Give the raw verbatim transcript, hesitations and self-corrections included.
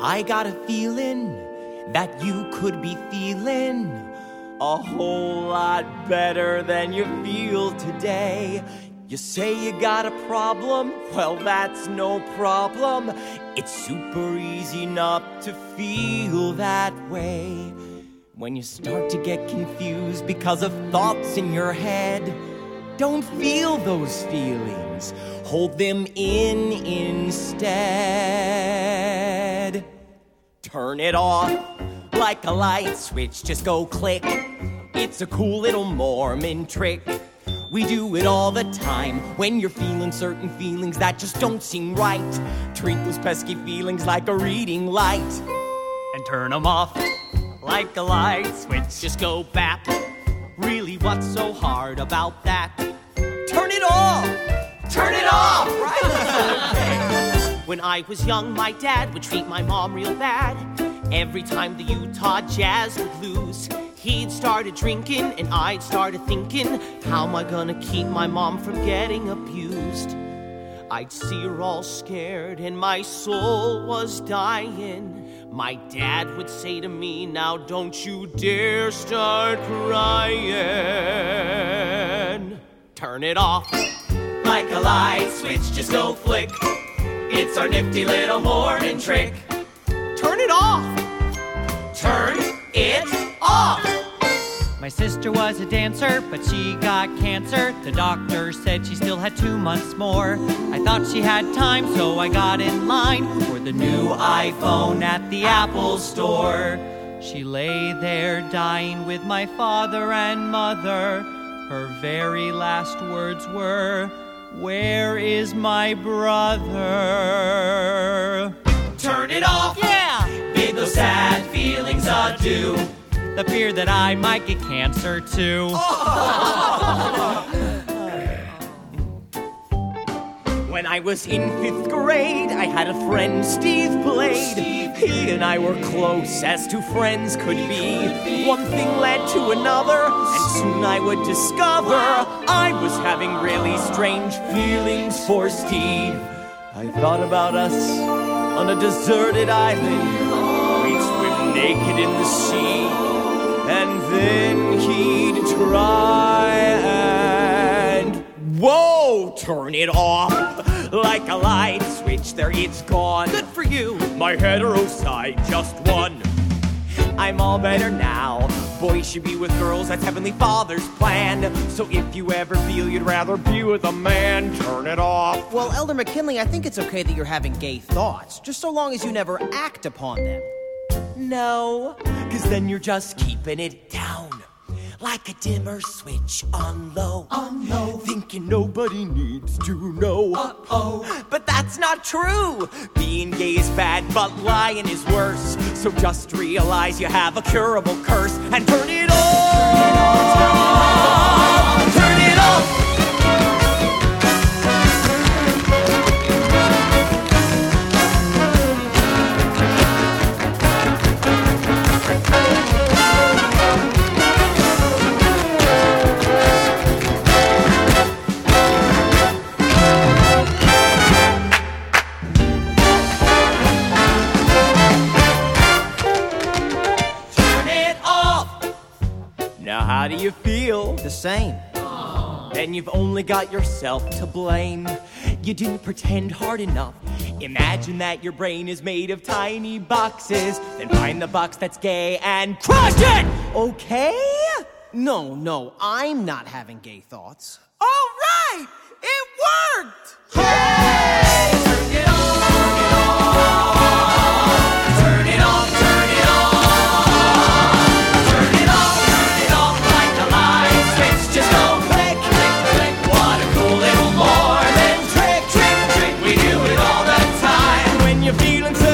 I got a feeling that you could be feeling a whole lot better than you feel today. You say you got a problem? Well, that's no problem. It's super easy not to feel that way. When you start to get confused because of thoughts in your head, don't feel those feelings. Hold them in instead. Turn it off like a light switch. Just go click. It's a cool little Mormon trick. We do it all the time when you're feeling certain feelings that just don't seem right. Treat those pesky feelings like a reading light and turn them off like a light switch. Just go bap. Really, what's so hard about that? Turn it off! Turn it off! Right? When I was young, my dad would treat my mom real bad. Every time the Utah Jazz would lose, he'd started drinking and I'd started thinking, how am I gonna keep my mom from getting abused? I'd see her all scared and my soul was dying. My dad would say to me, now don't you dare start crying. Turn it off like a light switch, just go flick. It's our nifty little morning trick. Turn it off. Turn it off. My sister was a dancer, but she got cancer. The doctor said she still had two months more. I thought she had time, so I got in line for the new iPhone at the Apple store. She lay there dying with my father and mother. Her very last words were, where is my brother? Turn it off. Yeah! Bid those sad feelings adieu. The fear that I might get cancer too. When I was in fifth grade, I had a friend, Steve Blade. He and I were close as two friends could be. One thing led to another, and soon I would discover I was having really strange feelings for Steve. I thought about us on a deserted island. We'd swim naked in the sea, and then he'd try and... Whoa! Turn it off like a light switch. There, it's gone. Good for you. My hetero side just won. I'm all better now. Boys should be with girls, that's Heavenly Father's plan. So if you ever feel you'd rather be with a man, turn it off. Well, Elder McKinley, I think it's okay that you're having gay thoughts, just so long as you never act upon them. No, cause then you're just keeping it down. Like a dimmer switch on low. On low. Thinking nobody needs to know. Uh-oh. But that's not true. Being gay is bad, but lying is worse. So just realize you have a curable curse and turn it off. Turn it off. Now how do you feel? The same. Then you've only got yourself to blame. You didn't pretend hard enough. Imagine that your brain is made of tiny boxes. Then find the box that's gay and crush it! Okay? No, no, I'm not having gay thoughts. All right! It worked! Hey! Turn it on, turn it on, turn it on, turn it off, turn it off like a light switch. Just go click, click, click. What a cool little Mormon trick, trick, trick. We do it all the time. When you're feeling so